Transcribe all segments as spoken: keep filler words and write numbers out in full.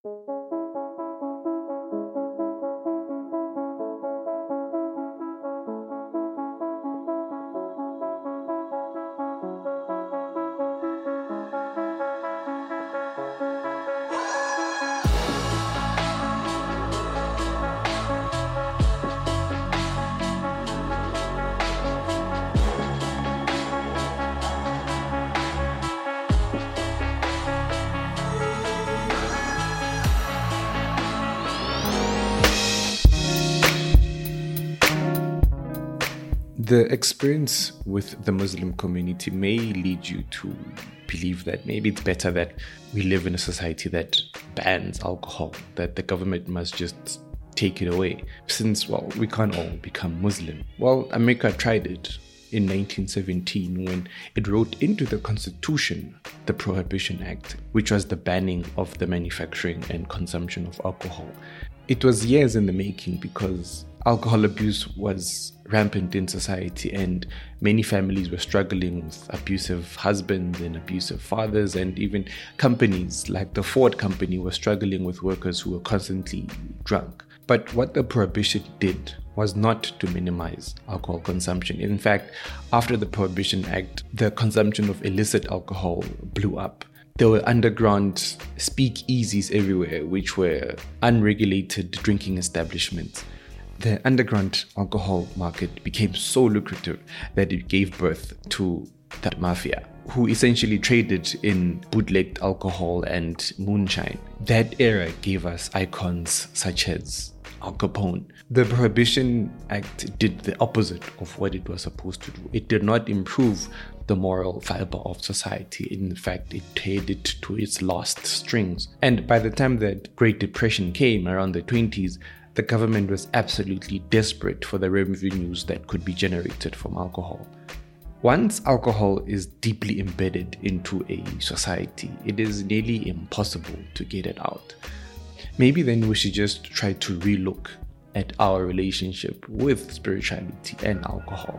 The experience with the Muslim community may lead you to believe that maybe it's better that we live in a society that bans alcohol, that the government must just take it away, since, well, we can't all become Muslim. Well, America tried it in nineteen seventeen when it wrote into the Constitution the Prohibition Act, which was the banning of the manufacturing and consumption of alcohol. It was years in the making because alcohol abuse was rampant in society and many families were struggling with abusive husbands and abusive fathers, and even companies like the Ford company were struggling with workers who were constantly drunk. But what the prohibition did was not to minimize alcohol consumption. In fact, after the Prohibition Act, the consumption of illicit alcohol blew up. There were underground speakeasies everywhere, which were unregulated drinking establishments. The underground alcohol market became so lucrative that it gave birth to the mafia, who essentially traded in bootlegged alcohol and moonshine. That era gave us icons such as Al Capone. The Prohibition Act did the opposite of what it was supposed to do. It did not improve the moral fiber of society. In fact, it teared it to its last strings. And by the time that Great Depression came around the twenties, the government was absolutely desperate for the revenues that could be generated from alcohol. Once alcohol is deeply embedded into a society, it is nearly impossible to get it out. Maybe then we should just try to relook at our relationship with spirituality and alcohol.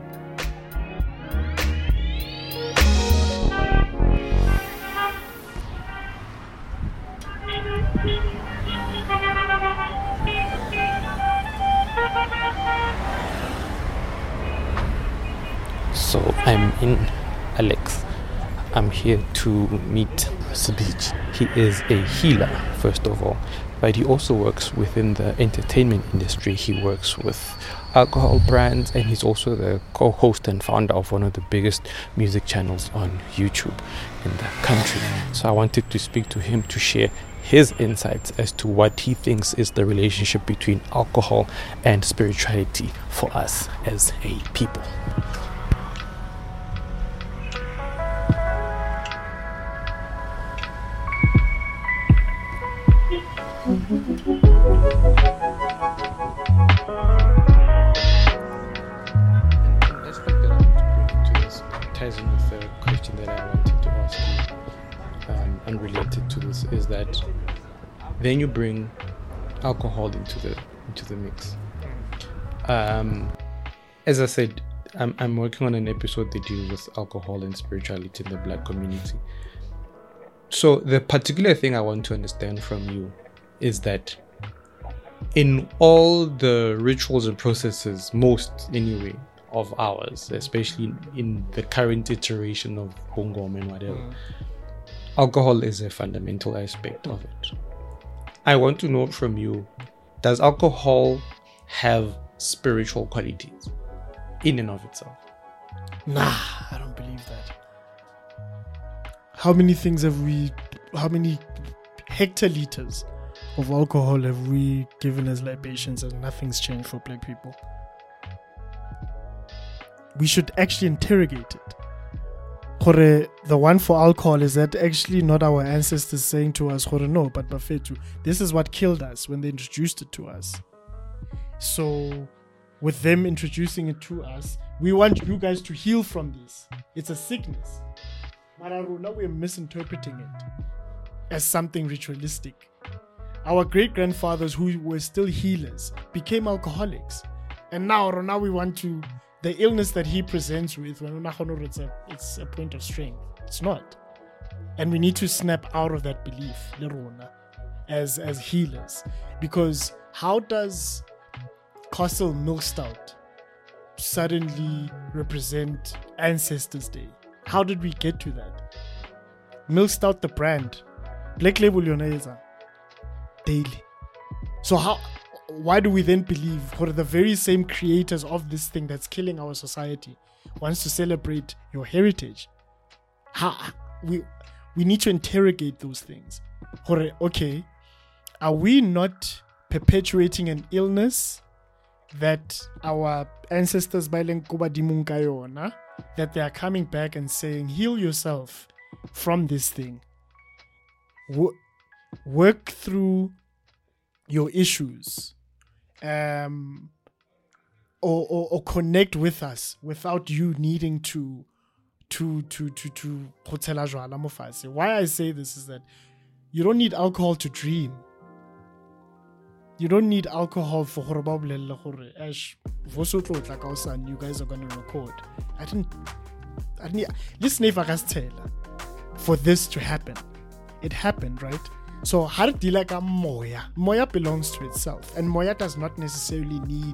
So I'm in Alex. I'm here to meet Sabij. He is a healer, first of all, but he also works within the entertainment industry. He works with alcohol brands, and he's also the co-host and founder of one of the biggest music channels on YouTube in the country. So I wanted to speak to him to share his insights as to what he thinks is the relationship between alcohol and spirituality for us as a people. Aspect that I want to bring into this ties in with the question that I wanted to ask you, um, unrelated to this, is that then you bring alcohol into the into the mix. Um, as I said, I'm I'm working on an episode that deals with alcohol and spirituality in the Black community. So the particular thing I want to understand from you is that in all the rituals and processes, most anyway, of ours, especially in the current iteration of Bongom and whatever, mm. alcohol is a fundamental aspect of it. I want to know from you, does alcohol have spiritual qualities in and of itself? Nah, I don't believe that. How many things have we, how many hectoliters of alcohol have we given as libations and nothing's changed for black people? We should actually interrogate it. Kore, the one for alcohol, is that actually not our ancestors saying to us, Kore, no, but Bafetu, this is what killed us when they introduced it to us. So with them introducing it to us, we want you guys to heal from this. It's a sickness. But now we're misinterpreting it as something ritualistic. Our great-grandfathers who were still healers became alcoholics. And now, now we want to, the illness that he presents with, it's a, it's a point of strength. It's not. And we need to snap out of that belief. as as healers. Because how does Castle Milk Stout suddenly represent Ancestors Day? How did we get to that? Milk Stout, the brand, Black Label Yoneza, daily. So how? Why do we then believe for the very same creators of this thing that's killing our society wants to celebrate your heritage? How we we need to interrogate those things. Okay, are we not perpetuating an illness that our ancestors that they are coming back and saying, heal yourself from this thing, work through your issues, um, or, or or connect with us without you needing to to to to to to. Why I say this is that you don't need alcohol to dream. You don't need alcohol for you guys are going to record. I didn't. I didn't. Listen, if I can tell for this to happen, it happened, right? So hardi like a moya. Moya belongs to itself, and moya does not necessarily need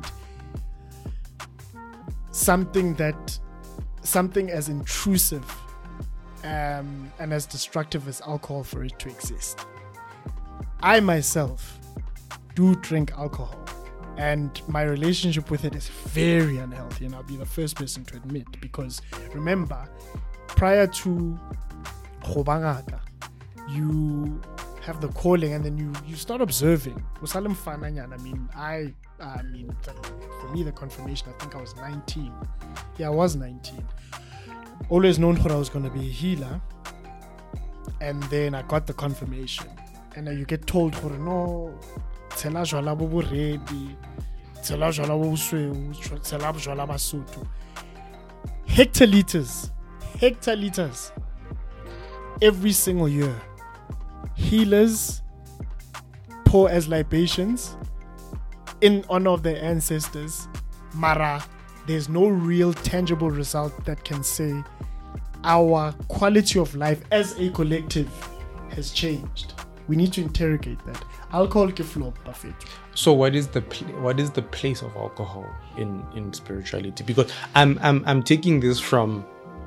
something that something as intrusive um, and as destructive as alcohol for it to exist. I myself do drink alcohol, and my relationship with it is very unhealthy, and I'll be the first person to admit, because remember, prior to Khobangaka, you have the calling, and then you you start observing. I mean, I I mean, for me, the confirmation, I think I was nineteen. Yeah, I was nineteen. Always known that I was going to be a healer, and then I got the confirmation, and then you get told, no, tshela jwala bo boredi, tshela jwala bo bosweu, tshela jwala ba Sotho. Hectoliters, hectoliters, every single year. Healers pour as libations in honor of their ancestors. Mara, there's no real tangible result that can say our quality of life as a collective has changed. We need to interrogate that. Alcohol ke flop buffet. So what is the pl- what is the place of alcohol in, in spirituality? Because I'm I'm I'm taking this from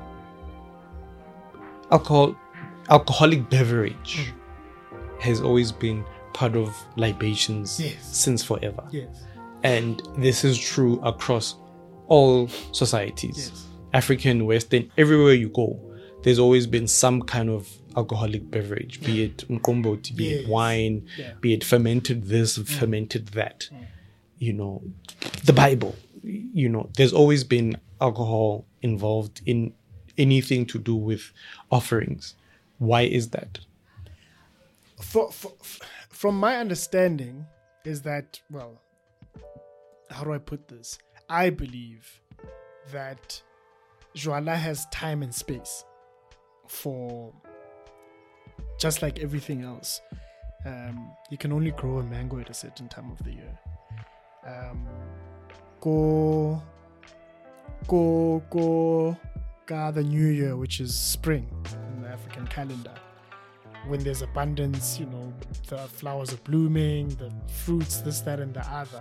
alcohol alcoholic beverage mm. has always been part of libations yes. since forever. Yes. And this is true across all societies. Yes. African, Western, everywhere you go, there's always been some kind of alcoholic beverage, be it mkomboti, be yes. it wine, yeah. be it fermented this, mm. fermented that. Mm. You know, the Bible, you know, there's always been alcohol involved in anything to do with offerings. Why is that? For, for, from my understanding is that, well, how do I put this? I believe that Jwala has time and space for just like everything else. Um, you can only grow a mango at a certain time of the year. Um, go, go, go, go, the new year, which is spring in the African calendar. When there's abundance, you know, the flowers are blooming, the fruits, this, that, and the other.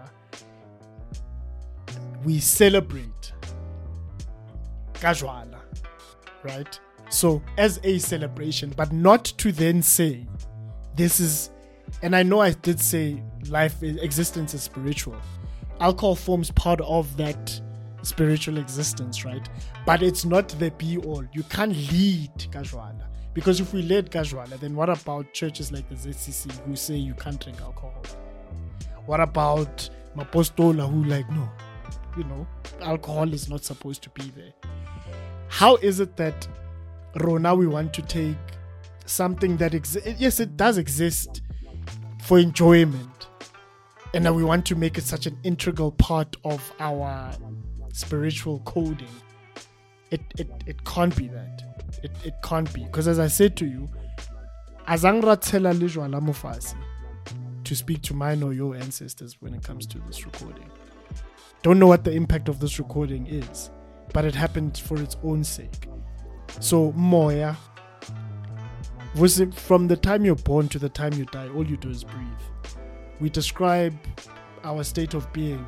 We celebrate Kajwala, right? So as a celebration, but not to then say this is, and I know I did say life, existence is spiritual. Alcohol forms part of that spiritual existence, right? But it's not the be all. You can't lead Kajwala. Because if we lead Kajwala, then what about churches like the Z C C who say you can't drink alcohol? What about Mapostola who like, no, you know, alcohol is not supposed to be there? How is it that Rona we want to take something that exists? Yes, it does exist for enjoyment, and now we want to make it such an integral part of our spiritual coding. It it it can't be that. It it can't be, because as I said to you, Azangra tela lijwala mufasi to speak to mine or your ancestors when it comes to this recording. Don't know what the impact of this recording is, but it happened for its own sake. So moya, Was it from the time you're born to the time you die, all you do is breathe. We describe our state of being.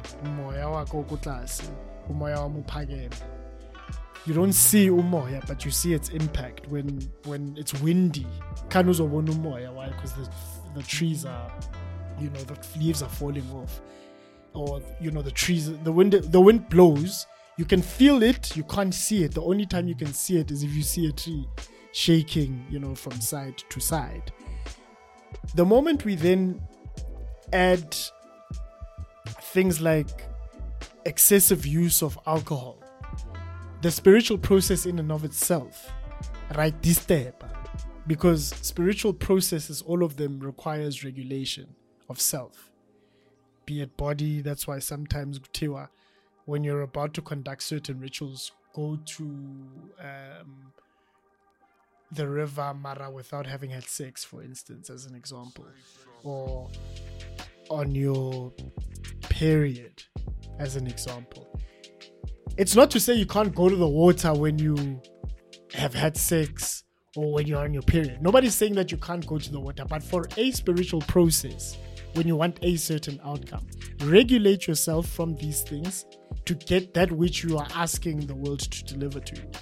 You don't see umoya, but you see its impact when when it's windy. Because the, the trees are, you know, the leaves are falling off. Or, you know, the trees, the wind, the wind blows. You can feel it, you can't see it. The only time you can see it is if you see a tree shaking, you know, from side to side. The moment we then add things like excessive use of alcohol, the spiritual process in and of itself, right, disturb. Because spiritual processes, all of them requires regulation of self. Be it body, that's why sometimes tiwa, when you're about to conduct certain rituals, go to um, the river Mara without having had sex, for instance, as an example, or on your period, as an example. It's not to say you can't go to the water when you have had sex or when you're on your period. Nobody's saying that you can't go to the water, but for a spiritual process, when you want a certain outcome, regulate yourself from these things to get that which you are asking the world to deliver to you.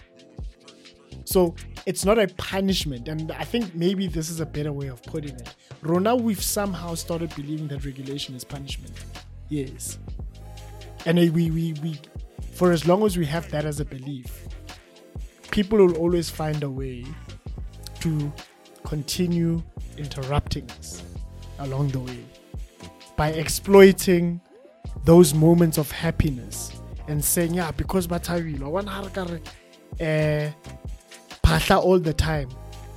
So it's not a punishment, and I think maybe this is a better way of putting it. Rona, we've somehow started believing that regulation is punishment. Yes. And we, we, we, for as long as we have that as a belief, people will always find a way to continue interrupting us along the way by exploiting those moments of happiness and saying, yeah, because batawilo one harkare eh phahla all the time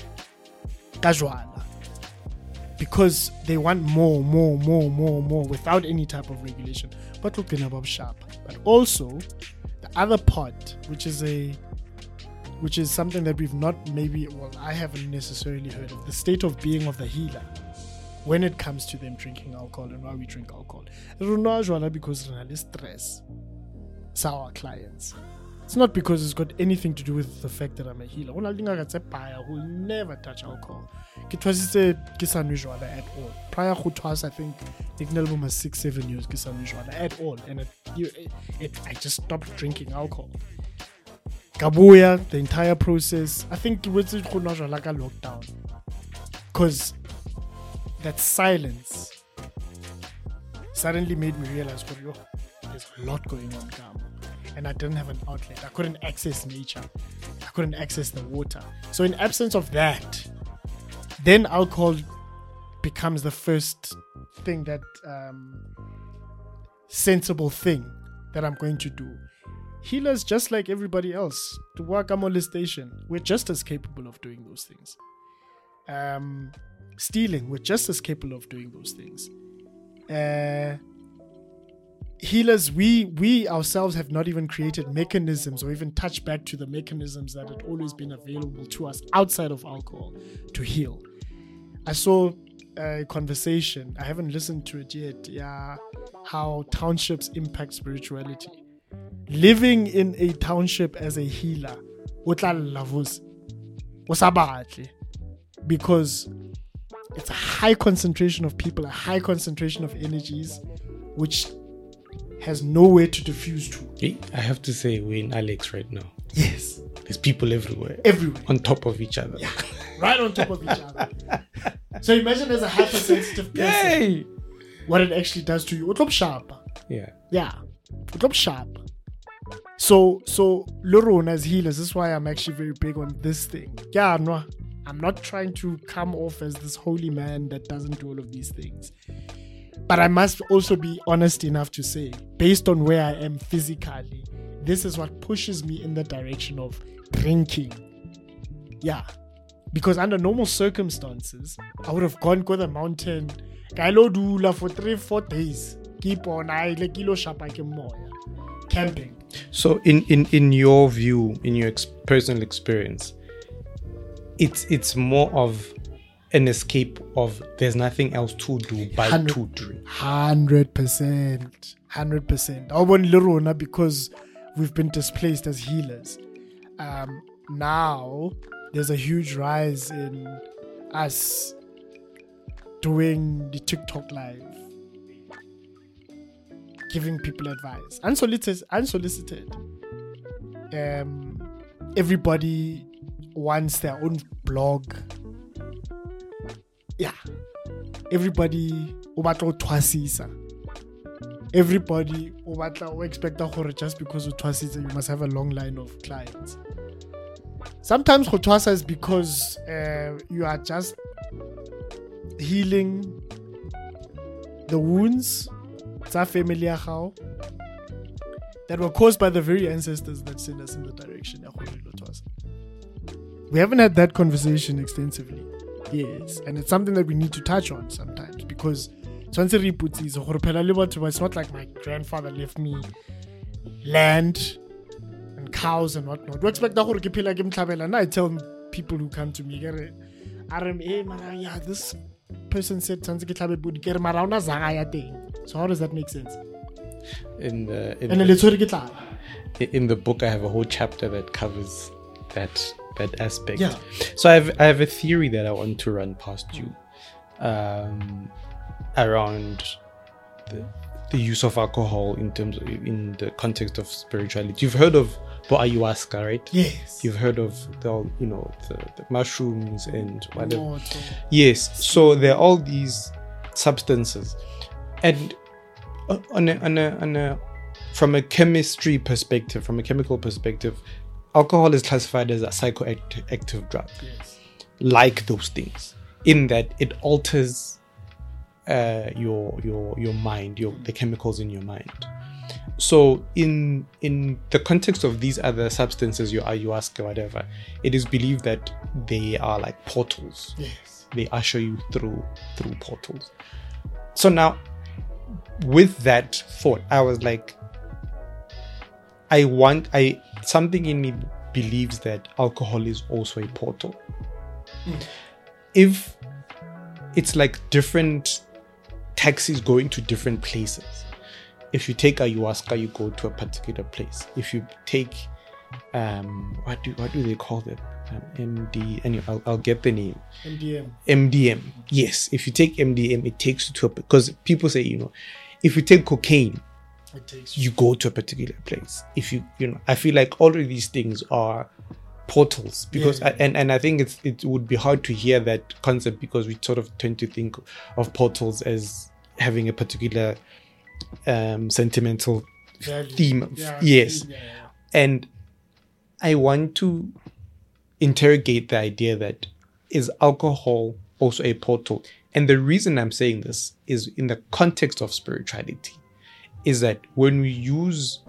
casual, because they want more more more more more without any type of regulation. But looking above sharp. But also the other part, which is a which is something that we've not maybe well I haven't necessarily heard of, the state of being of the healer when it comes to them drinking alcohol and why we drink alcohol. Because of stress. It's our clients. It's not because it's got anything to do with the fact that I'm a healer. One thing I can say, I will never touch alcohol. It was unusual at all. Prior to twas, I think, album was six, seven years unusual at all. And it, it, it, I just stopped drinking alcohol. Kabuya, the entire process, I think it was like a lockdown. Because that silence suddenly made me realize, oh, there's a lot going on, Gam. And I didn't have an outlet. I couldn't access nature. I couldn't access the water. So in absence of that, then alcohol becomes the first thing that um, sensible thing that I'm going to do. Healers, just like everybody else, to work on molestation, we're just as capable of doing those things. Um, stealing, we're just as capable of doing those things. Uh, healers, we we ourselves have not even created mechanisms or even touched back to the mechanisms that had always been available to us outside of alcohol to heal. I saw a conversation, I haven't listened to it yet, yeah, how townships impact spirituality. Living in a township as a healer, because it's a high concentration of people, a high concentration of energies, which has nowhere to diffuse to. Hey, I have to say, we're in Alex right now. Yes. There's people everywhere. Everywhere. On top of each other. Yeah. Right on top of each other. So imagine as a hypersensitive person, Yay! what it actually does to you. It's sharp. Yeah. Yeah. It's sharp. So, so Lorona as healers, this is why I'm actually very big on this thing. Yeah, no, I'm not trying to come off as this holy man that doesn't do all of these things. But I must also be honest enough to say, based on where I am physically, this is what pushes me in the direction of drinking. Yeah. Because under normal circumstances, I would have gone to the mountain, for three, four days. Keep on, I like kilo camping. So in, in, in your view, in your ex- personal experience, it's it's more of an escape of there's nothing else to do but to drink. one hundred percent. one hundred percent. I want Lirona because we've been displaced as healers. Um, now, there's a huge rise in us doing the TikTok live, giving people advice, unsolicited, unsolicited. Um, everybody wants their own blog. Yeah, everybody obatla twasisa. Everybody obatla expect that just because of twasisa you must have a long line of clients. Sometimes twasa is because uh, you are just healing the wounds that were caused by the very ancestors that sent us in the direction. We haven't had that conversation extensively. Yes, and it's something that we need to touch on sometimes because it's not like my grandfather left me land and cows and whatnot. We expect that and I tell people who come to me, yeah, this person said so how does that make sense? In the in, and the, in the book I have a whole chapter that covers that that aspect. Yeah. So I have I have a theory that I want to run past you um, around the, the use of alcohol in terms of, in the context of spirituality. You've heard of ayahuasca, right? Yes. You've heard of the you know the, the mushrooms and whatever. Oh, yes. So there are all these substances, and on a, on a, on a, from a chemistry perspective, from a chemical perspective, alcohol is classified as a psychoactive drug, yes, like those things, in that it alters uh, your your your mind, your the chemicals in your mind. So in in the context of these other substances, your ayahuasca, whatever, it is believed that they are like portals. Yes, they usher you through through portals. So now, with that thought, I was like, I want, I something in me believes that alcohol is also a portal. Mm. If it's like different taxis going to different places. If you take ayahuasca, you go to a particular place. If you take, um, what do what do they call them? Um, M D. Anyway, I'll, I'll get the name. M D M. M D M. Yes. If you take M D M, it takes you to a, because people say, you know, if you take cocaine, it takes you go to a particular place. If you, you know, I feel like all of these things are portals because, yeah, yeah. I, and and I think it's it would be hard to hear that concept because we sort of tend to think of portals as having a particular um, sentimental Value. theme. Yeah, yes, yeah, yeah. And I want to interrogate the idea that is alcohol also a portal? And the reason I'm saying this is in the context of spirituality, is that when we use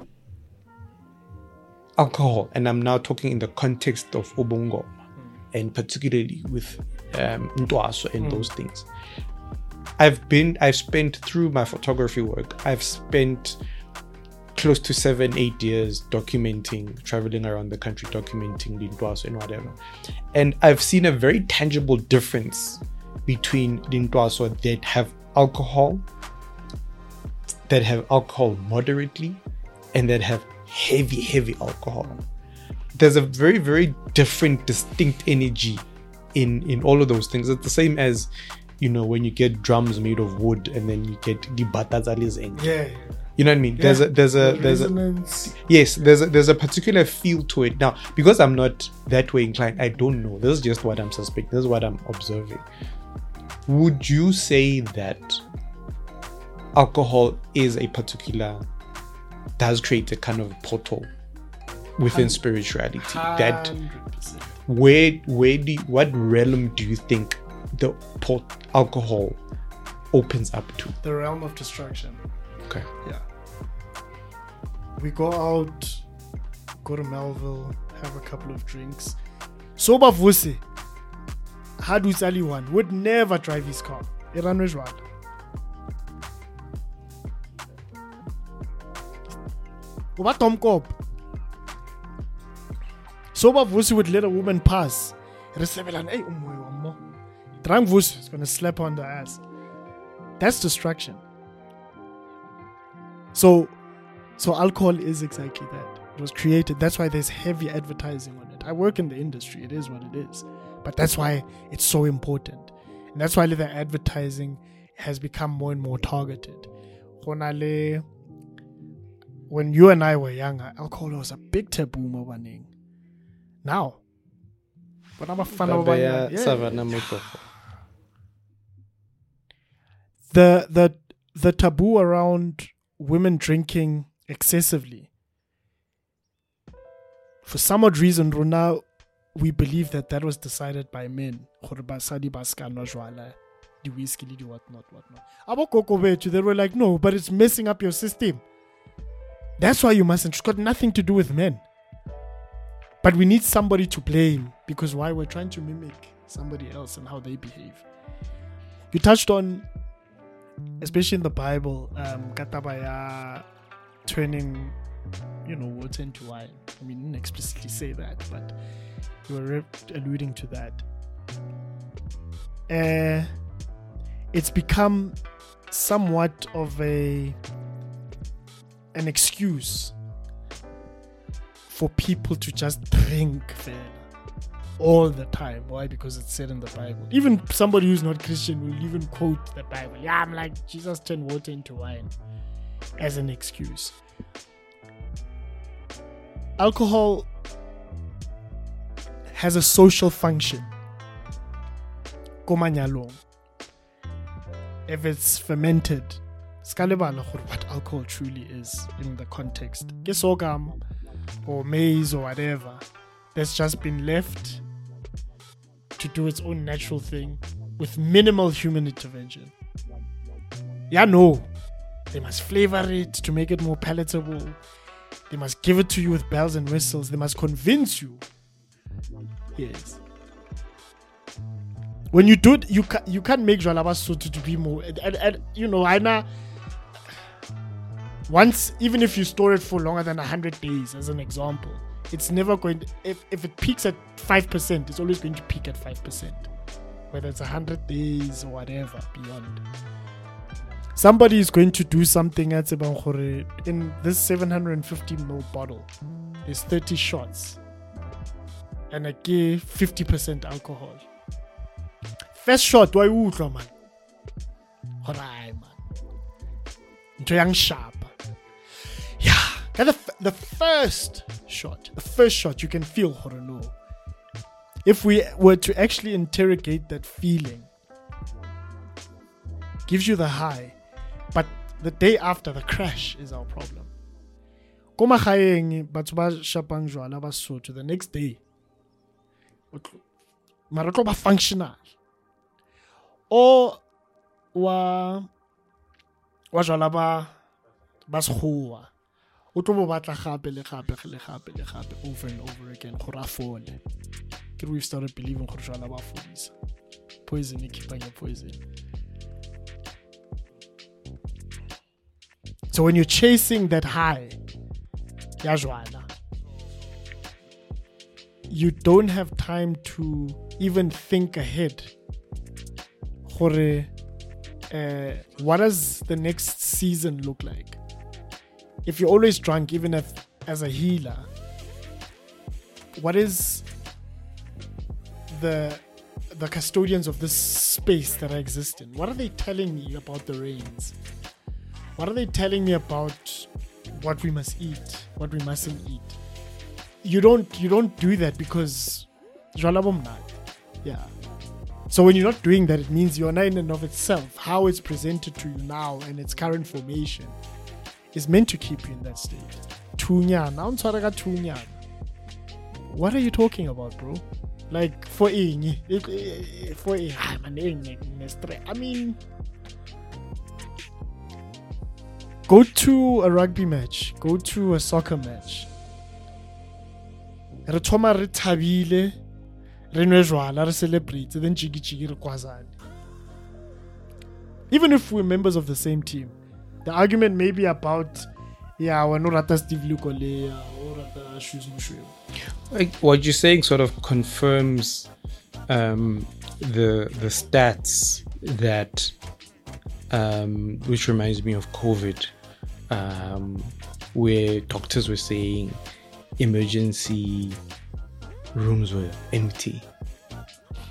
alcohol, and I'm now talking in the context of Ubungo, mm. and particularly with um, Ndwaso and mm. those things, I've been, I've spent through my photography work, I've spent close to seven, eight years documenting, traveling around the country, documenting Lindwaso and whatever. And I've seen a very tangible difference between Lindwaso that have alcohol, that have alcohol moderately, and that have heavy, heavy alcohol. There's a very, very different, distinct energy in, in all of those things. It's the same as, you know, when you get drums made of wood and then you get the batazalizeng. Yeah. You know what I mean? Yeah. There's a there's a the there's resonance. a yes, there's a there's a particular feel to it. Now, because I'm not that way inclined, I don't know. This is just what I'm suspecting. This is what I'm observing. Would you say that alcohol is a particular does create a kind of portal within spirituality? That where where do you, what realm do you think the port alcohol opens up to? The realm of destruction. Okay. Yeah. We go out, go to Melville, have a couple of drinks. Soba Vusi, Hadu Saliwan would never drive his car. Iran Rejwad. Oba Tom Cobb. Soba Vusi would let a woman pass. Drunk Vusi is going to slap on the ass. That's destruction. So, so alcohol is exactly that. It was created. That's why there's heavy advertising on it. I work in the industry. It is what it is. But that's why it's so important. And that's why the advertising has become more and more targeted. When you and I were younger, alcohol was a big taboo. Now, when I'm a fan of yeah. the the the taboo around women drinking excessively, for some odd reason, now we believe that that was decided by men. The whiskey, the whatnot, whatnot. They were like, no, but it's messing up your system. That's why you mustn't. It's got nothing to do with men. But we need somebody to blame, because why? We're trying to mimic somebody else and how they behave. You touched on, especially in the Bible, um, katabaya turning, you know, water into wine. I mean, you didn't explicitly say that, but you were alluding to that. Uh, it's become somewhat of a an excuse for people to just drink all the time. Why? Because it's said in the Bible. Even somebody who's not Christian will even quote the Bible. Yeah, I'm like, Jesus turned water into wine as an excuse. Alcohol has a social function. Komanyalong. If it's fermented, what alcohol truly is in the context. Gesogam or maize or whatever that's just been left to do its own natural thing with minimal human intervention. Yeah, no. They must flavor it to make it more palatable. They must give it to you with bells and whistles. They must convince you. Yes. When you do it, you, ca- you can't make Jwala Basotho to be more... And, and, and, you know, I know... Once, even if you store it for longer than one hundred days, as an example, it's never going to... If, if it peaks at five percent, it's always going to peak at five percent. Whether it's one hundred days or whatever, beyond. Somebody is going to do something at in this seven hundred fifty milliliter bottle. There's thirty shots. And I give fifty percent alcohol. First shot, why would man? Alright, man. Into young sharp. Yeah. The, the first shot, the first shot, you can feel no. If we were to actually interrogate that feeling, gives you the high, but the day after, the crash is our problem. To the next day, maratlo functional. O wa wa jala ba ba sekgowa o tlo bo batla gape le gape le gape le gape over and over again go rafole ke we started believing go jala ba fodisa poison e keeping your poison. So when you're chasing that high ya jwala, you don't have time to even think ahead. Uh, what does the next season look like? If you're always drunk, even if as a healer, what is the the custodians of this space that I exist in? What are they telling me about the rains? What are they telling me about what we must eat, what we mustn't eat? You don't you don't do that because yeah. So when you're not doing that, it means you're not in and of itself. How it's presented to you now and its current formation is meant to keep you in that state. What are you talking about, bro? Like for ing, for I mean, go to a rugby match, go to a soccer match. Celebrate, then jiggy jiggy kwazani. Even if we're members of the same team, the argument may be about, yeah, we're not at Steve Lukole or at Shoes Mushwe. Like what you're saying sort of confirms um, the the stats that, um, which reminds me of COVID, um, where doctors were saying emergency rooms were empty.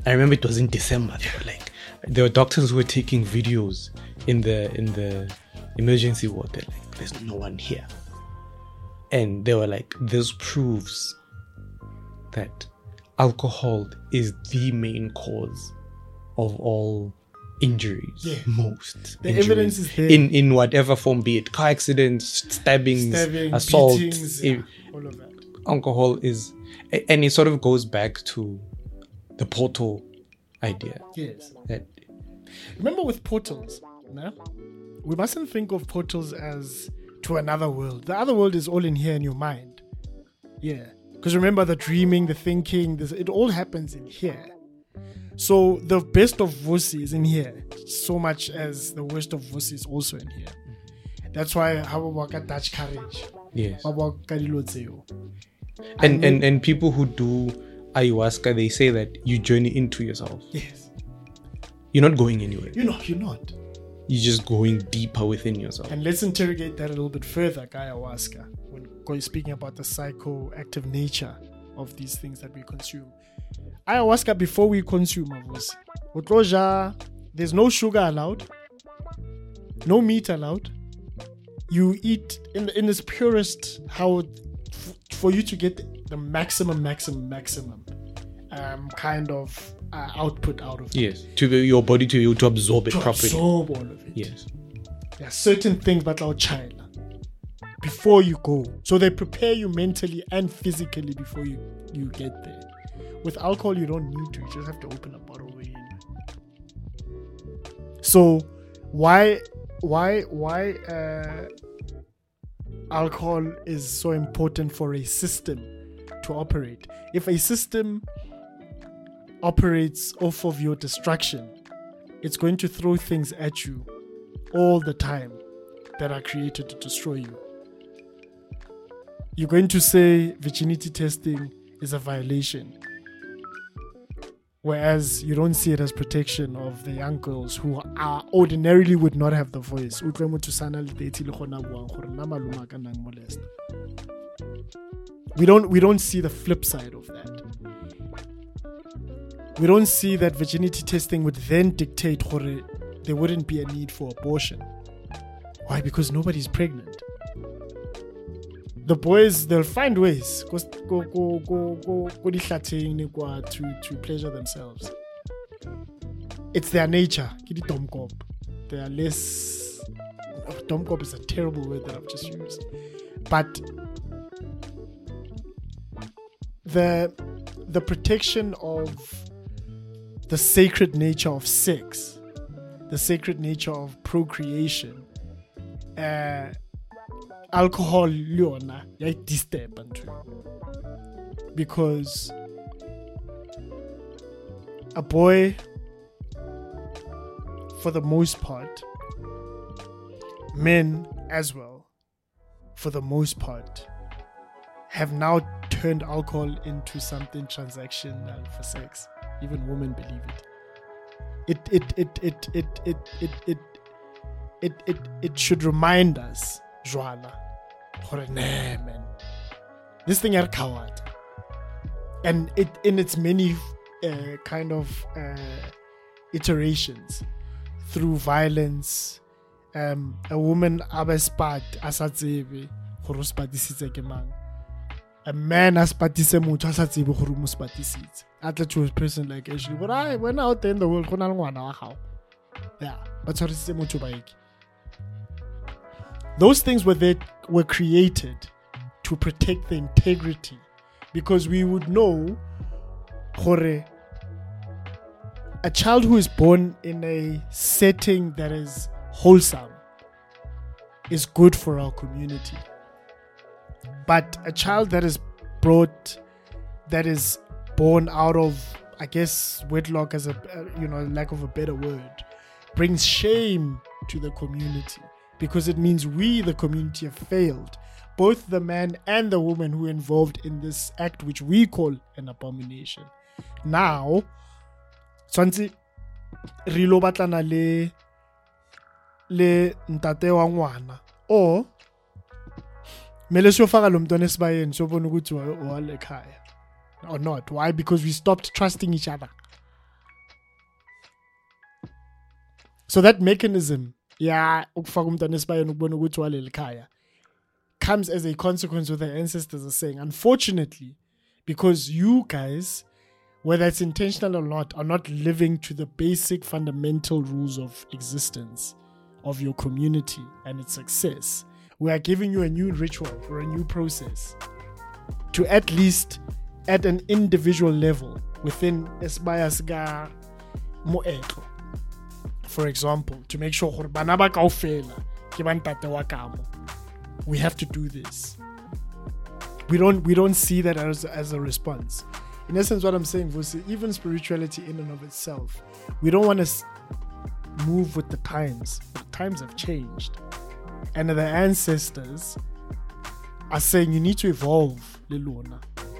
I remember it was in December. They were like, there were doctors who were taking videos in the in the emergency ward. They're like, there's no one here. And they were like, this proves that alcohol is the main cause of all injuries. Yeah. Most The injuries. evidence is there. In in whatever form, be it car accidents, stabbings, Stabbing, assault. beatings, it- yeah, all of that. alcohol is, and it sort of goes back to the portal idea. Yes. That Remember with portals, no? We mustn't think of portals as to another world. The other world is all in here in your mind. Yeah. Because remember the dreaming, the thinking, this, it all happens in here. So the best of Vusi is in here, so much as the worst of Vusi is also in here. That's why how about Dutch courage? yes, About Kadilotseo. and and and people who do ayahuasca, they say that you journey into yourself. Yes. You're not going anywhere. You know, you're not. You're just going deeper within yourself. And let's interrogate that a little bit further, ayahuasca, when going speaking about the psychoactive nature of these things that we consume. Ayahuasca, before we consume, Avusi, Utloja, there's no sugar allowed, no meat allowed. You eat in in its purest, how f- for you to get the maximum, maximum, maximum um, kind of uh, output out of it. Yes, to be, your body to be able to absorb it To properly. absorb all of it. Yes, There are certain things that are China before you go. So they prepare you mentally and physically before you, you get there. With alcohol, you don't need to. You just have to open a bottle way in. So why why why uh, alcohol is so important for a system to operate? If a system operates off of your destruction, it's going to throw things at you all the time that are created to destroy you. You're going to say virginity testing is a violation, whereas you don't see it as protection of the young girls who are ordinarily would not have the voice. We don't we don't see the flip side of that. We don't see that virginity testing would then dictate gore there wouldn't be a need for abortion. Why? Because nobody's pregnant. The boys, they'll find ways go go go go go go to to pleasure themselves. It's their nature. They are less. Domkop is a terrible word that I've just used, but the the protection of the sacred nature of sex, the sacred nature of procreation, uh, alcohol liona ya disturb nto, because a boy, for the most part, men as well, for the most part, have now turned alcohol into something transactional for sex. Even women believe it. It it it it it it it it it it, it should remind us, Joala, man, this thing are coward, and it in its many uh, kind of uh, iterations, through violence. Um, a woman abespat asatsebe gore spatisitse ke mang. A man aspatise motho asatsebe gore mo spatisitse. Atla to a person like Ashley, but I went out there in the world gona le ngwana wa gago. Yeah, but tshwarisitse motho baiki. Those things were there, were created to protect the integrity, because we would know gore a child who is born in a setting that is wholesome is good for our community. But a child that is brought, that is born out of, I guess, wedlock, as a, you know, lack of a better word, brings shame to the community, because it means we, the community, have failed. Both the man and the woman who are involved in this act, which we call an abomination. Now, tshwantse re lo batlana le le ntate wa ngwana, or mele siyofaka lo mntwana esibayeni sobona ukuthi wa le khaya or not. Why? Because we stopped trusting each other. So that mechanism, yeah, ukufaka umntwana esibayeni ukubona ukuthi waleli khaya, comes as a consequence of the ancestors are saying. Unfortunately, because you guys, whether it's intentional or not, are not living to the basic fundamental rules of existence of your community and its success, we are giving you a new ritual or a new process to at least at an individual level within Esbayasga Moetlo. For example, to make sure we have to do this. We don't we don't see that as, as a response. In essence, what I'm saying was even spirituality in and of itself, we don't want to move with the times. The times have changed. And the ancestors are saying you need to evolve, Lilona.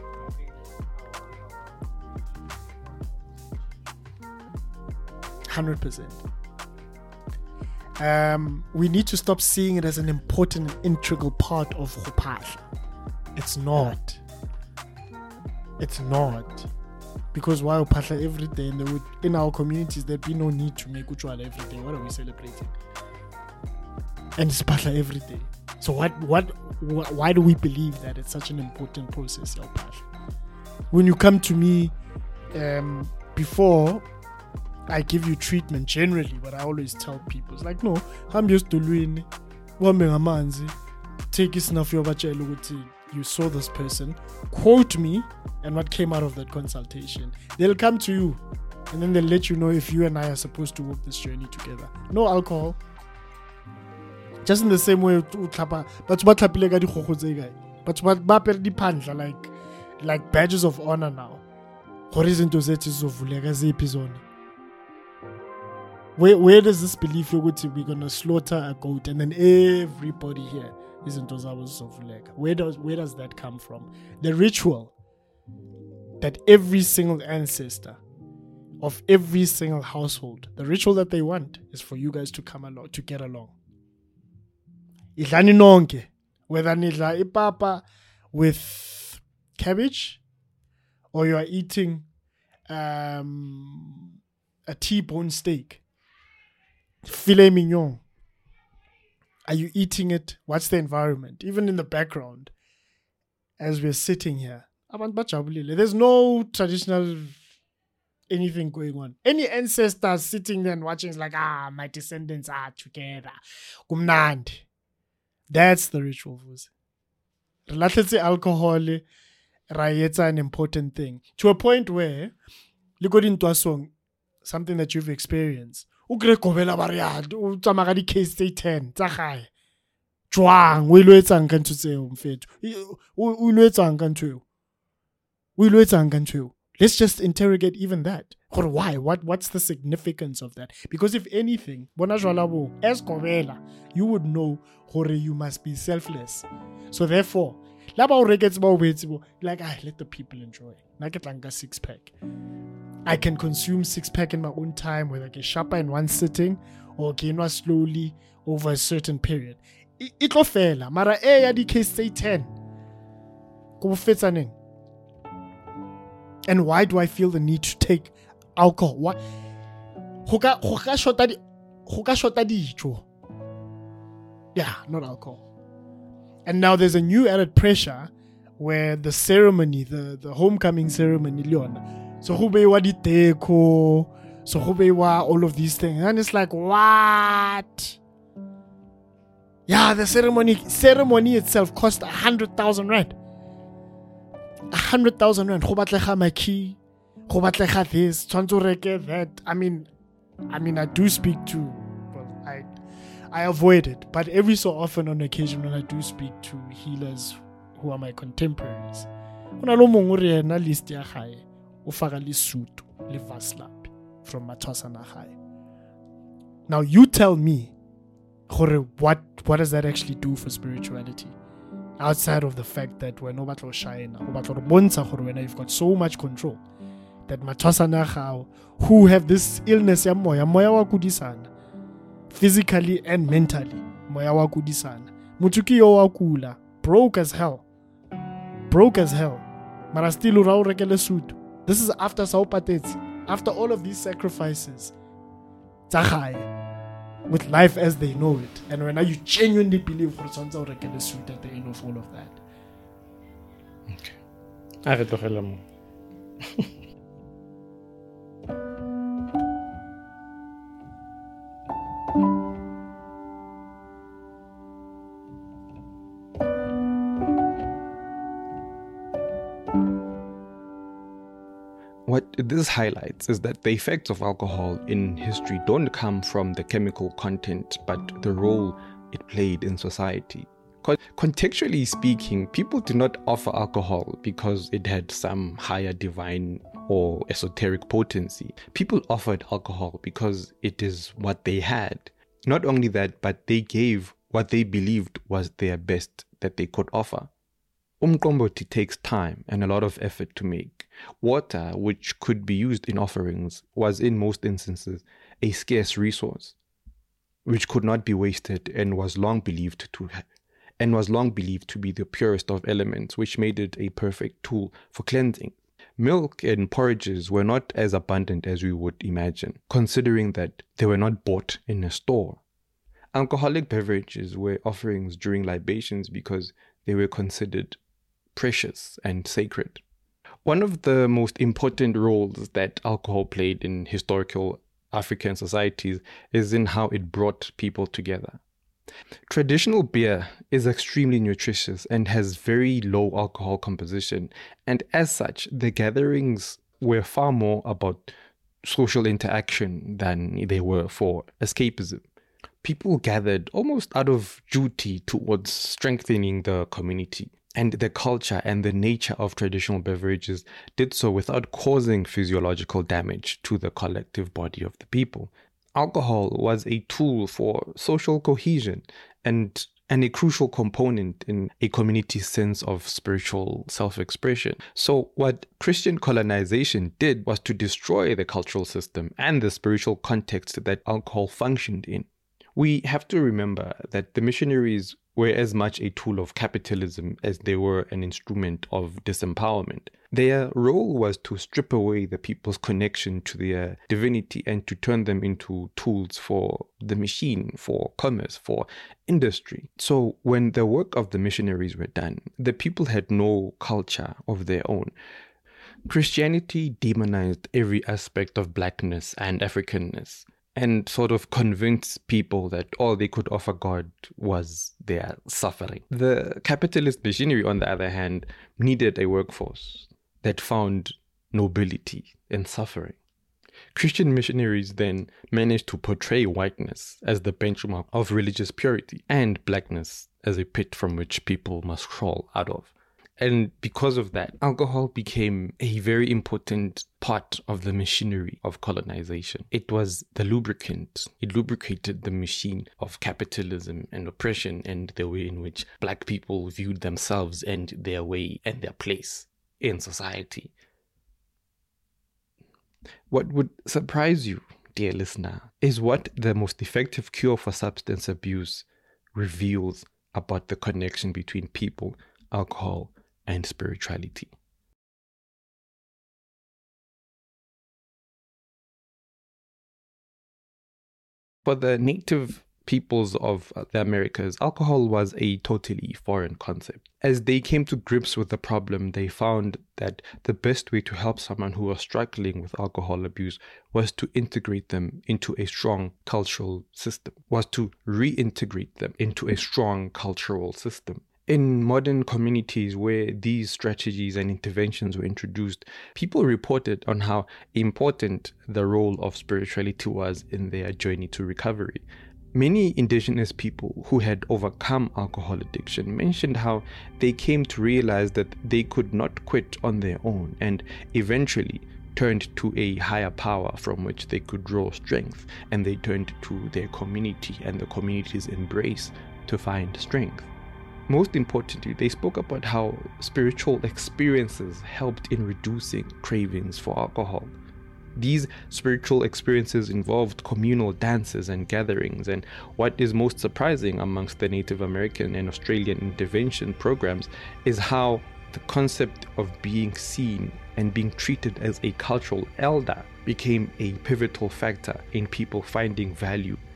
one hundred percent. Um, we need to stop seeing it as an important and integral part of Khupahla. It's not. It's not. Because why Khupahla every day, and there would, in our communities, there'd be no need to make Uchwala every day. What are we celebrating? And it's Khupahla every day. So what, what, wh- why do we believe that it's such an important process, Khupahla? When you come to me, um, before I give you treatment generally, but I always tell people, it's like, no, I'm used to doing take it enough, you saw this person, quote me, and what came out of that consultation. They'll come to you, and then they'll let you know if you and I are supposed to walk this journey together. No alcohol. Just in the same way, but like like badges of honor now. Where, where does this belief we're gonna slaughter a goat and then everybody here is into Zawazovuleka? Where does where does that come from? The ritual that every single ancestor of every single household, the ritual that they want is for you guys to come along, to get along. Idlani nonke, whether nidla ipapa with cabbage or you are eating um, a T-bone steak. Filet mignon. Are you eating it? What's the environment? Even in the background, as we're sitting here, there's no traditional anything going on. Any ancestor sitting there and watching is like, ah, my descendants are together. Kumnandi. That's the ritual. Let's say alcohol, it's an important thing. To a point where, look into a song, something that you've experienced. Ugre kobela bariad u tsamaka di case ten tsa gae jwang o ilwetsang ka ntse tseo mfethu o ilwetsang ka ntwe o ilwetsang ka ntwe. Let's just interrogate even that. Or why? What what's the significance of that? Because if anything, bona jwala bo as kobela, you would know hore you must be selfless. So therefore, laba o reketse ba o betsi bo like ah let the people enjoy. Na ke tlanka six pack. I can consume six pack in my own time, whether I get sharper in one sitting or gain slowly over a certain period. It lo fela, mara e ya di case say ten. Go fetsaneng. And why do I feel the need to take alcohol? What? Hoka hoka shota di hoka shota dijo. Yeah, not alcohol. And now there's a new added pressure where the ceremony, the, the homecoming ceremony, Leon. So who be what the deco, so who be what all of these things. And it's like, what? Yeah, the ceremony ceremony itself cost a hundred thousand rand. A hundred thousand rand. Who batlecha my key? Who batlecha this? Twanzureke that. I mean I mean I do speak to well, I I avoid it, but every so often on occasion when I do speak to healers who are my contemporaries, kuna lo mongwe na list ya gae. Ufaka lisutu le vaslap from Mathosa na gae. Now you tell me, what what does that actually do for spirituality? Outside of the fact that when obatlo shine, obatlo bontsha gore when you've got so much control that Mathosa na gae who have this illness ya moya, moya wa kudisana, physically and mentally, moya wa kudisana. Mutuki yo wa kula, broke as hell, broke as hell. Mara still ura urekele sutu. This is after Saupatets, after all of these sacrifices. Zachaye. with life as they know it. And when you genuinely believe for Sansa or get a suit at the end of all of that. Okay. I get to What this highlights is that the effects of alcohol in history don't come from the chemical content, but the role it played in society. Contextually speaking, people did not offer alcohol because it had some higher divine or esoteric potency. People offered alcohol because it is what they had. Not only that, but they gave what they believed was their best that they could offer. Umqombothi takes time and a lot of effort to make. Water, which could be used in offerings, was in most instances a scarce resource, which could not be wasted and was long believed to ha- and was long believed to be the purest of elements, which made it a perfect tool for cleansing. Milk and porridges were not as abundant as we would imagine, considering that they were not bought in a store. Alcoholic beverages were offerings during libations because they were considered precious and sacred. One of the most important roles that alcohol played in historical African societies is in how it brought people together. Traditional beer is extremely nutritious and has very low alcohol composition, and as such, the gatherings were far more about social interaction than they were for escapism. People gathered almost out of duty towards strengthening the community, and the culture and the nature of traditional beverages did so without causing physiological damage to the collective body of the people. Alcohol was a tool for social cohesion and, and a crucial component in a community's sense of spiritual self-expression. So what Christian colonization did was to destroy the cultural system and the spiritual context that alcohol functioned in. We have to remember that the missionaries were as much a tool of capitalism as they were an instrument of disempowerment. Their role was to strip away the people's connection to their divinity and to turn them into tools for the machine, for commerce, for industry. So when the work of the missionaries were done, the people had no culture of their own. Christianity demonized every aspect of blackness and Africanness, and sort of convince people that all they could offer God was their suffering. The capitalist machinery, on the other hand, needed a workforce that found nobility in suffering. Christian missionaries then managed to portray whiteness as the benchmark of religious purity and blackness as a pit from which people must crawl out of. And because of that, alcohol became a very important part of the machinery of colonization. It was the lubricant. It lubricated the machine of capitalism and oppression and the way in which black people viewed themselves and their way and their place in society. What would surprise you, dear listener, is what the most effective cure for substance abuse reveals about the connection between people, alcohol, and spirituality. For the native peoples of the Americas, alcohol was a totally foreign concept. As they came to grips with the problem, they found that the best way to help someone who was struggling with alcohol abuse was to integrate them into a strong cultural system, was to reintegrate them into a strong cultural system. In modern communities where these strategies and interventions were introduced, people reported on how important the role of spirituality was in their journey to recovery. Many indigenous people who had overcome alcohol addiction mentioned how they came to realize that they could not quit on their own and eventually turned to a higher power from which they could draw strength, and they turned to their community and the community's embrace to find strength. Most importantly, they spoke about how spiritual experiences helped in reducing cravings for alcohol. These spiritual experiences involved communal dances and gatherings, and what is most surprising amongst the Native American and Australian intervention programs is how the concept of being seen and being treated as a cultural elder became a pivotal factor in people finding value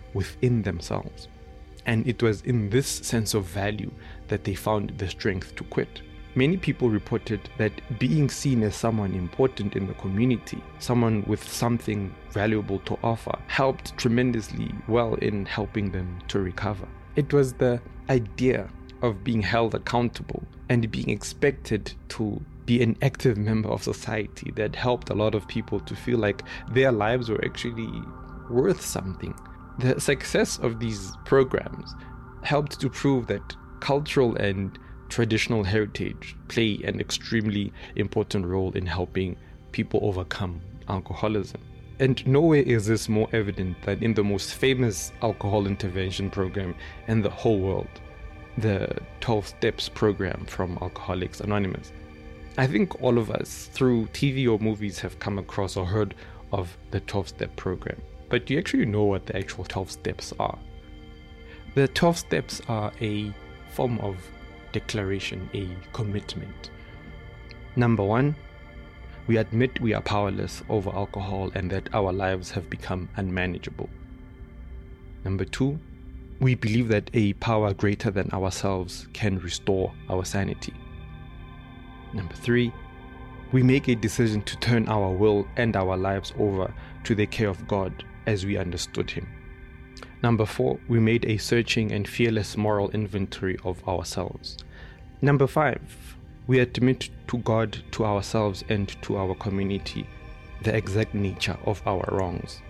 within themselves. And it was in this sense of value that they found the strength to quit. Many people reported that being seen as someone important in the community, someone with something valuable to offer, helped tremendously well in helping them to recover. It was the idea of being held accountable and being expected to be an active member of society that helped a lot of people to feel like their lives were actually worth something. The success of these programs helped to prove that cultural and traditional heritage play an extremely important role in helping people overcome alcoholism. And nowhere is this more evident than in the most famous alcohol intervention program in the whole world, the twelve steps program from Alcoholics Anonymous. I think all of us through T V or movies have come across or heard of the twelve-step program. But do you actually know what the actual twelve steps are? The twelve steps are a form of declaration, a commitment. Number one, we admit we are powerless over alcohol and that our lives have become unmanageable. Number two, we believe that a power greater than ourselves can restore our sanity. Number three, we make a decision to turn our will and our lives over to the care of God as we understood Him. Number four, we made a searching and fearless moral inventory of ourselves. Number five, we admit to God, to ourselves, and to our community the exact nature of our wrongs.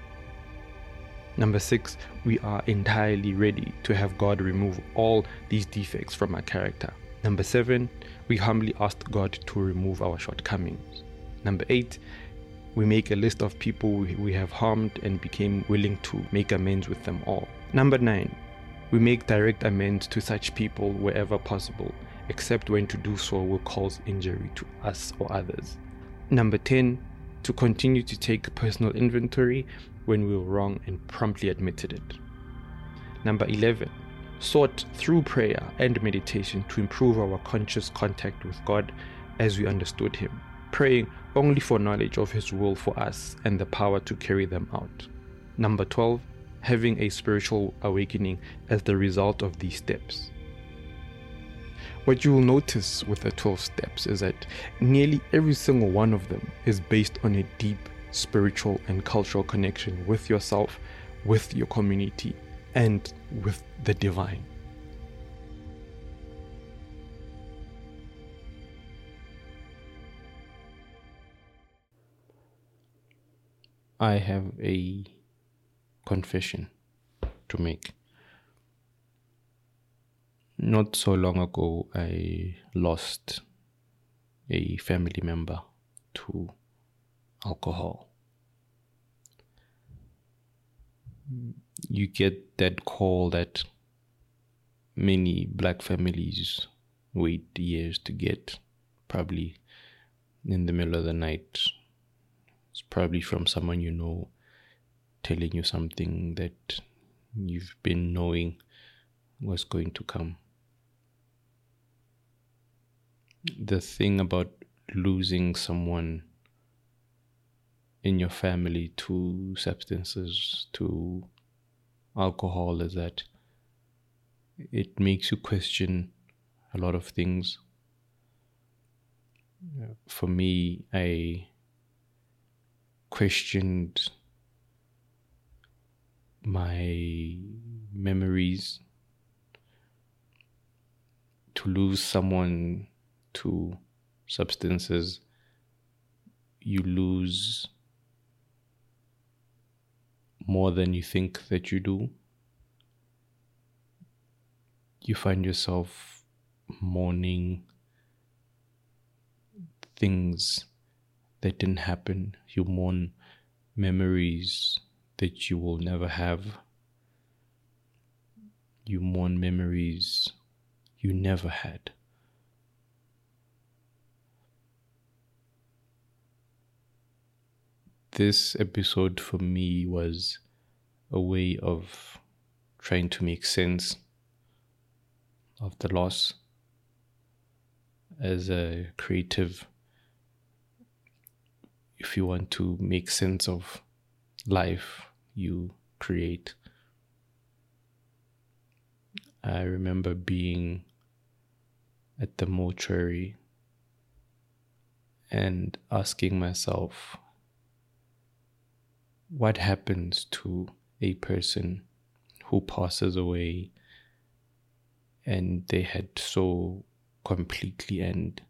Number six, we are entirely ready to have God remove all these defects from our character. Number seven, we humbly ask God to remove our shortcomings. Number eight, we make a list of people we have harmed and became willing to make amends with them all. Number nine, we make direct amends to such people wherever possible, except when to do so will cause injury to us or others. Number ten, to continue to take personal inventory when we were wrong and promptly admitted it. Number eleven, sought through prayer and meditation to improve our conscious contact with God as we understood Him, praying only for knowledge of His will for us and the power to carry them out. Number twelve, having a spiritual awakening as the result of these steps. What you will notice with the twelve steps is that nearly every single one of them is based on a deep spiritual and cultural connection with yourself, with your community, and with the divine. I have a confession to make. Not so long ago, I lost a family member to alcohol. You get that call that many black families wait years to get, probably in the middle of the night. It's probably from someone you know telling you something that you've been knowing was going to come. The thing about losing someone in your family to substances, to alcohol, is that it makes you question a lot of things. For me, I questioned my memories. To lose someone to substances, you lose more than you think that you do. You find yourself mourning things that didn't happen. You mourn memories that you will never have. You mourn memories you never had. This episode for me was a way of trying to make sense of the loss. As a creative, if you want to make sense of life, you create. I remember being at the mortuary and asking myself, what happens to a person who passes away and they had so completely and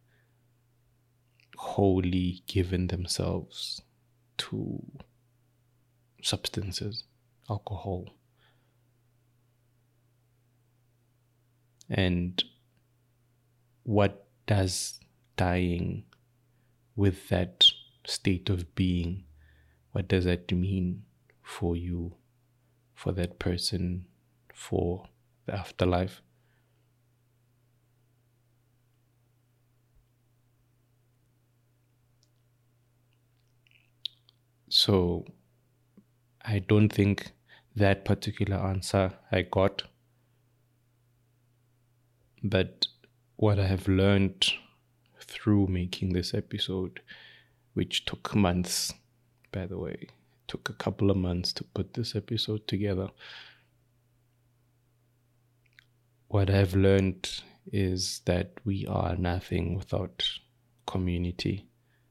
wholly given themselves to substances, alcohol, and what does dying with that state of being, what does that mean for you, for that person, for the afterlife? So I don't think that particular answer I got, but what I have learned through making this episode, which took months, by the way, it took a couple of months to put this episode together. What I've learned is that we are nothing without community.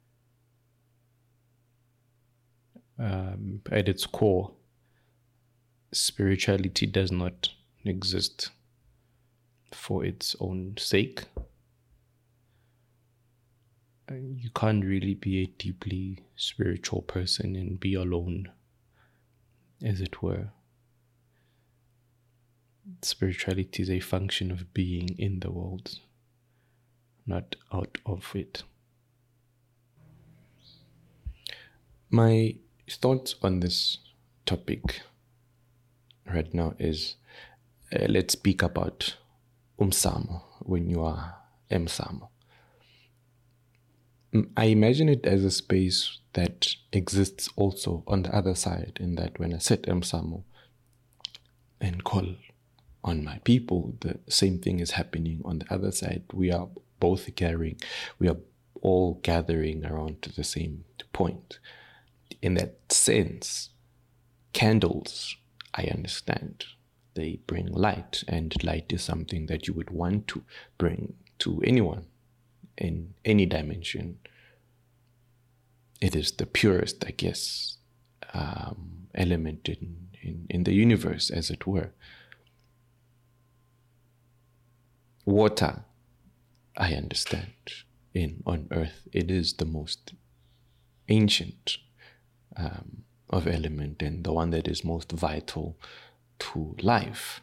Um, at its core, spirituality does not exist for its own sake. You can't really be a deeply spiritual person and be alone, as it were. Spirituality is a function of being in the world, not out of it. My thoughts on this topic right now is, uh, let's speak about umsamo when you are emsamo. I imagine it as a space that exists also on the other side, in that when I set emsamo and call on my people, the same thing is happening on the other side. We are both gathering, we are all gathering around to the same point. In that sense, candles, I understand, they bring light, and light is something that you would want to bring to anyone in any dimension. It is the purest, I guess, um, element in, in, in the universe, as it were. Water, I understand, in on earth, it is the most ancient um, of element, and the one that is most vital to life.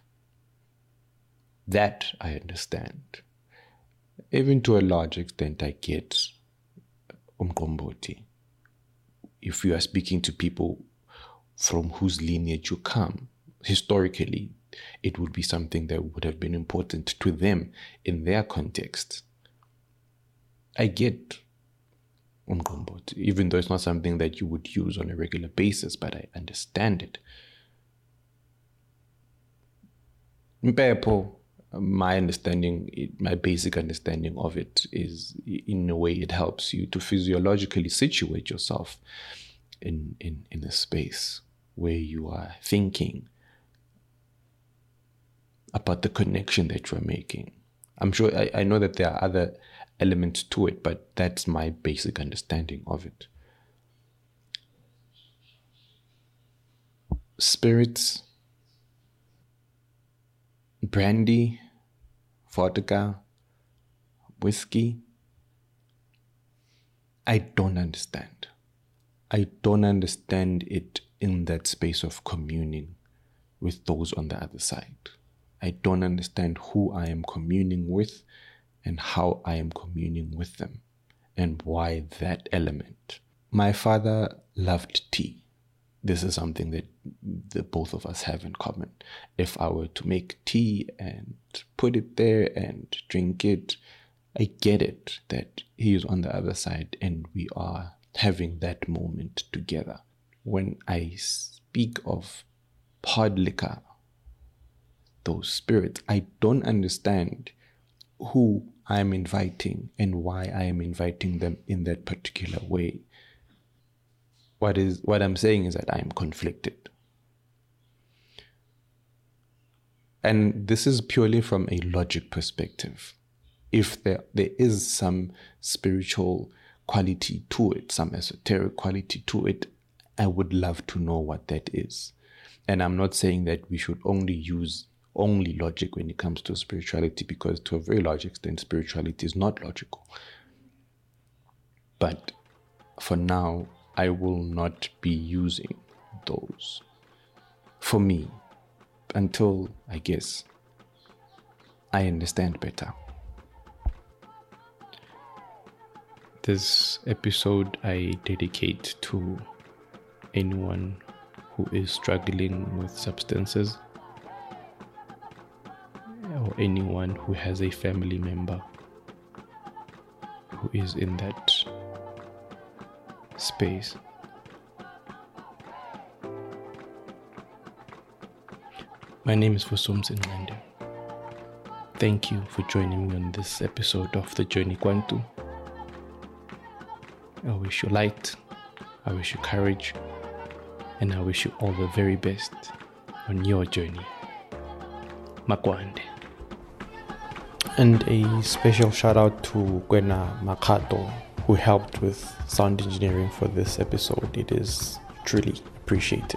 That I understand. Even to a large extent, I get umqombothi. If you are speaking to people from whose lineage you come, historically, it would be something that would have been important to them in their context. I get umqombothi, even though it's not something that you would use on a regular basis, but I understand it. Mpepo, my understanding, my basic understanding of it is, in a way, it helps you to physiologically situate yourself in, in, in a space where you are thinking about the connection that you're making. I'm sure, I, I know that there are other elements to it, but that's my basic understanding of it. Spirits, brandy, vodka, whiskey, I don't understand. I don't understand it in that space of communing with those on the other side. I don't understand who I am communing with and how I am communing with them, and why that element. My father loved tea. This is something that the both of us have in common. If I were to make tea and put it there and drink it, I get it that he is on the other side and we are having that moment together. When I speak of hard liquor, those spirits, I don't understand who I'm inviting and why I am inviting them in that particular way. What is what I'm saying is that I am conflicted. and this is purely from a logic perspective. If there there is some spiritual quality to it, some esoteric quality to it, I would love to know what that is. And I'm not saying that we should only use only logic when it comes to spirituality, because to a very large extent, spirituality is not logical. But for now, I will not be using those for me until, I guess, I understand better. This episode I dedicate to anyone who is struggling with substances, or anyone who has a family member who is in that space. My name is Vusums Nlande. Thank you for joining me on this episode of The Journey Kwantu. I wish you light, I wish you courage, and I wish you all the very best on your journey. Makwande. And a special shout out to Gwena Makato, who helped with sound engineering for this episode. It is truly appreciated.